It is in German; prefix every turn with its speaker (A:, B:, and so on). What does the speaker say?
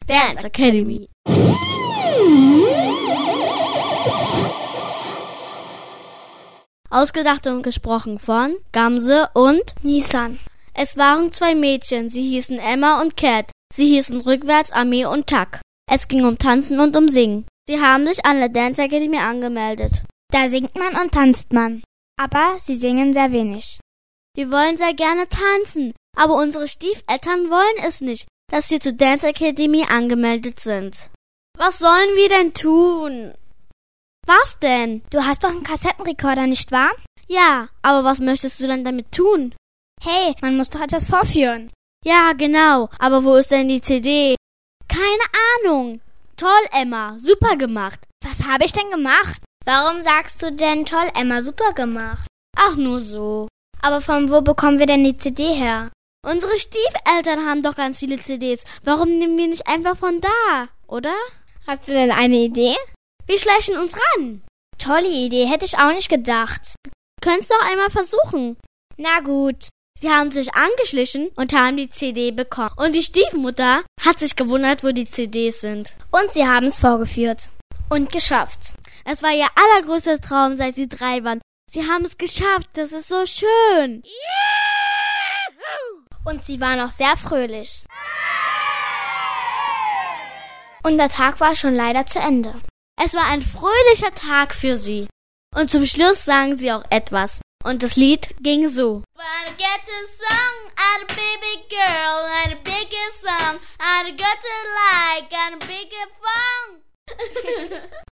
A: Dance Academy. Ausgedacht und gesprochen von Gamse und
B: Nisan.
A: Es waren 2 Mädchen, sie hießen Emma und Cat. Sie hießen rückwärts Amé und Tak. Es ging um Tanzen und um Singen. Sie haben sich an der Dance Academy angemeldet.
B: Da singt man und tanzt man. Aber sie singen sehr wenig.
A: Wir wollen sehr gerne tanzen, aber unsere Stiefeltern wollen es nicht, dass wir zur Dance Academy angemeldet sind. Was sollen wir denn tun? Was denn?
B: Du hast doch einen Kassettenrekorder, nicht wahr?
A: Ja, aber was möchtest du denn damit tun?
B: Hey, man muss doch etwas vorführen.
A: Ja, genau, aber wo ist denn die CD? Keine Ahnung. Toll, Emma, super gemacht.
B: Was habe ich denn gemacht? Warum sagst du denn toll, Emma, super gemacht?
A: Ach, nur so.
B: Aber von wo bekommen wir denn die CD her?
A: Unsere Stiefeltern haben doch ganz viele CDs. Warum nehmen wir nicht einfach von da, oder?
B: Hast du denn eine Idee?
A: Wir schleichen uns ran.
B: Tolle Idee, hätte ich auch nicht gedacht.
A: Könnt's doch einmal versuchen.
B: Na gut.
A: Sie haben sich angeschlichen und haben die CD bekommen. Und die Stiefmutter hat sich gewundert, wo die CDs sind.
B: Und sie haben es vorgeführt. Und geschafft.
A: Es war ihr allergrößter Traum, seit sie 3 waren. Sie haben es geschafft, das ist so schön.
B: Und sie waren auch sehr fröhlich. Und der Tag war schon leider zu Ende.
A: Es war ein fröhlicher Tag für sie. Und zum Schluss sangen sie auch etwas. Und das Lied ging so. Wanna get a song at a baby girl and a bigger song and a got to like and a bigger fun.